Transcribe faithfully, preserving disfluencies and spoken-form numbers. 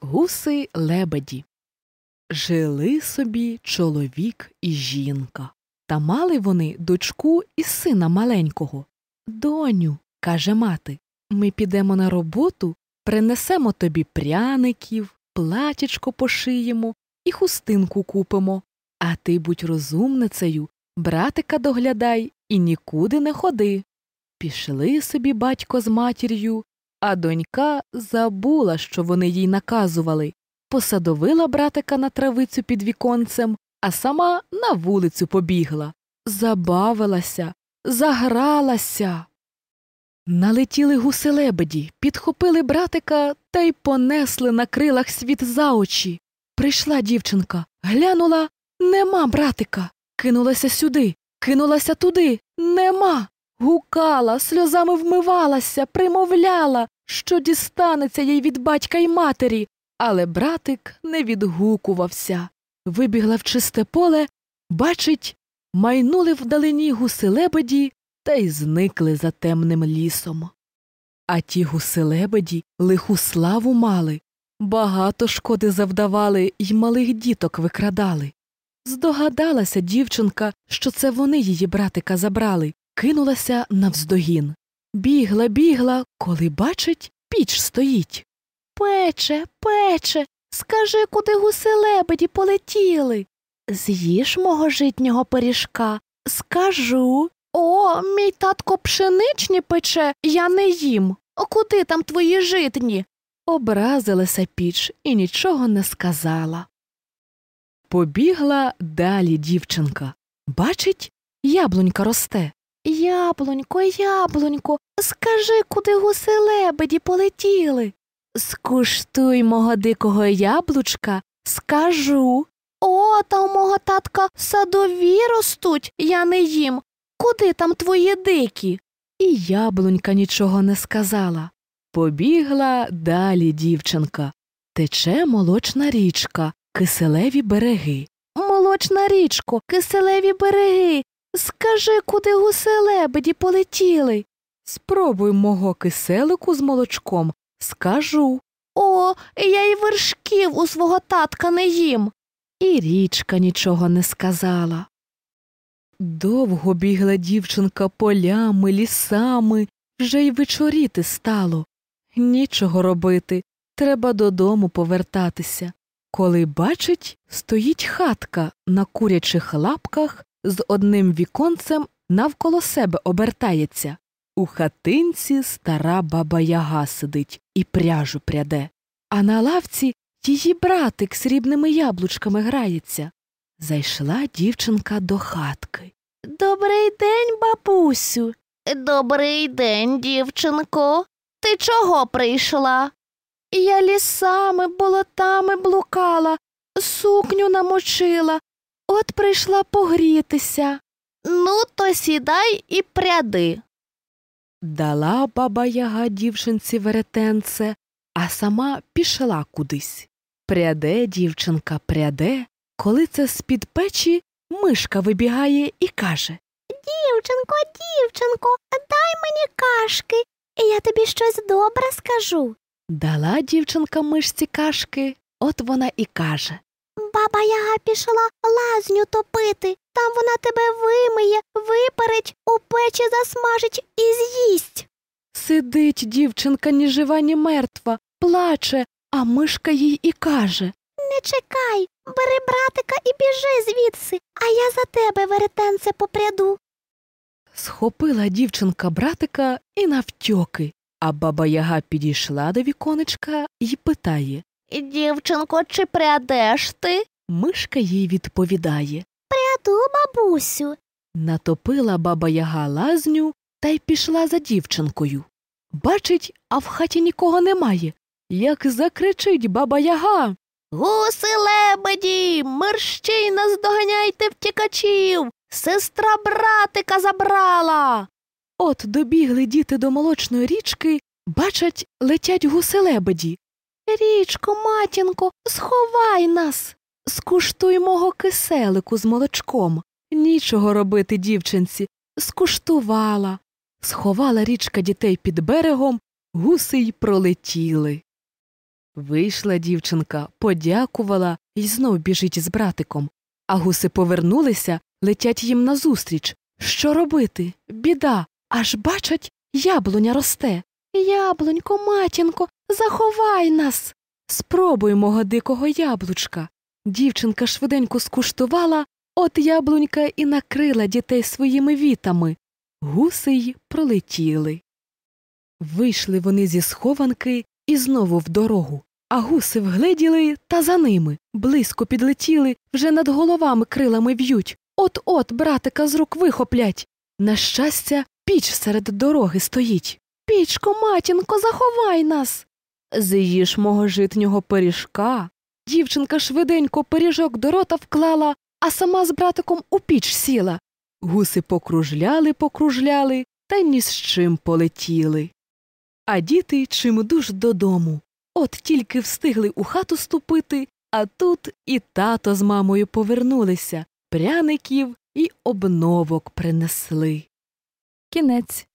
Гуси-лебеді. Жили собі чоловік і жінка. Та мали вони дочку і сина маленького. «Доню, – каже мати, – ми підемо на роботу, принесемо тобі пряників, платячко пошиємо і хустинку купимо. А ти будь розумницею, братика доглядай і нікуди не ходи». Пішли собі батько з матір'ю, а донька забула, що вони їй наказували. Посадовила братика на травицю під віконцем, а сама на вулицю побігла. Забавилася, загралася. Налетіли гуси-лебеді, підхопили братика та й понесли на крилах світ за очі. Прийшла дівчинка, глянула – нема братика. Кинулася сюди, кинулася туди – нема. Гукала, сльозами вмивалася, примовляла, що дістанеться їй від батька й матері. Але братик не відгукувався. Вибігла в чисте поле, бачить, майнули вдалині гуси-лебеді та й зникли за темним лісом. А ті гуси-лебеді лиху славу мали, багато шкоди завдавали й малих діток викрадали. Здогадалася дівчинка, що це вони її братика забрали, кинулася навздогін. Бігла, бігла, коли бачить, піч стоїть. «Пече, пече, скажи, куди гуси-лебеді полетіли?» «З'їж мого житнього пиріжка, скажу». «О, мій татко пшеничні пече, я не їм. О, куди там твої житні?» Образилася піч і нічого не сказала. Побігла далі дівчинка. Бачить, яблунька росте. «Яблунько, яблунько, скажи, куди гуси-лебеді полетіли?» «Скуштуй мого дикого яблучка, скажу». «О, та у мого татка садові ростуть, я не їм. Куди там твої дикі?» І яблунька нічого не сказала. Побігла далі дівчинка. Тече молочна річка, киселеві береги. «Молочна річко, киселеві береги, скажи, куди гуси-лебеді полетіли?» «Спробуй мого киселику з молочком, скажу». «О, я й вершків у свого татка не їм». І річка нічого не сказала. Довго бігла дівчинка полями, лісами, вже й вечоріти стало. Нічого робити, треба додому повертатися. Коли бачить, стоїть хатка на курячих лапках, з одним віконцем навколо себе обертається. У хатинці стара баба-яга сидить і пряжу пряде, а на лавці її братик срібними яблучками грається. Зайшла дівчинка до хатки. «Добрий день, бабусю!» «Добрий день, дівчинко! Ти чого прийшла?» «Я лісами, болотами блукала, сукню намочила, от прийшла погрітися». «Ну, то сідай і пряди». Дала баба-яга дівчинці веретенце, а сама пішла кудись. Пряде дівчинка, пряде, коли це з-під печі мишка вибігає і каже: «Дівчинко, дівчинко, дай мені кашки, і я тобі щось добре скажу». Дала дівчинка мишці кашки, от вона і каже: «Баба-яга пішла лазню топити, там вона тебе вимиє, випарить, у печі засмажить і з'їсть». Сидить дівчинка ні жива, ні мертва, плаче, а мишка їй і каже: «Не чекай, бери братика і біжи звідси, а я за тебе веретенце попряду». Схопила дівчинка братика і навтьоки, а баба-яга підійшла до віконечка і питає: «Дівчинко, чи прядеш ти?» Мишка їй відповідає: «Пряду, бабусю». Натопила баба-яга лазню та й пішла за дівчинкою. Бачить, а в хаті нікого немає. Як закричить баба-яга: «Гуси-лебеді, мерщій наздоганяйте втікачів! Сестра братика забрала!» От добігли діти до молочної річки, бачать, летять гуси-лебеді. «Річко, матінко, сховай нас! Скуштуй мого киселику з молочком». Нічого робити дівчинці, скуштувала. Сховала річка дітей під берегом, гуси й пролетіли. Вийшла дівчинка, подякувала й знов біжить з братиком. А гуси повернулися, летять їм назустріч. Що робити? Біда! Аж бачать, яблуня росте. Яблунько, матінко, заховай нас! Спробуй мого дикого яблучка. Дівчинка швиденько скуштувала, от яблунька і накрила дітей своїми вітами. Гуси й пролетіли. Вийшли вони зі схованки і знову в дорогу. А гуси вгледіли та за ними. Близько підлетіли, вже над головами крилами в'ють. От-от братика з рук вихоплять. На щастя, піч серед дороги стоїть. Пічко, матінко, заховай нас! З'їж мого житнього пиріжка. Дівчинка швиденько пиріжок до рота вклала, а сама з братиком у піч сіла. Гуси покружляли, покружляли, та ні з чим полетіли. А діти чимдуж додому. От тільки встигли у хату ступити, а тут і тато з мамою повернулися, пряників і обновок принесли. Кінець.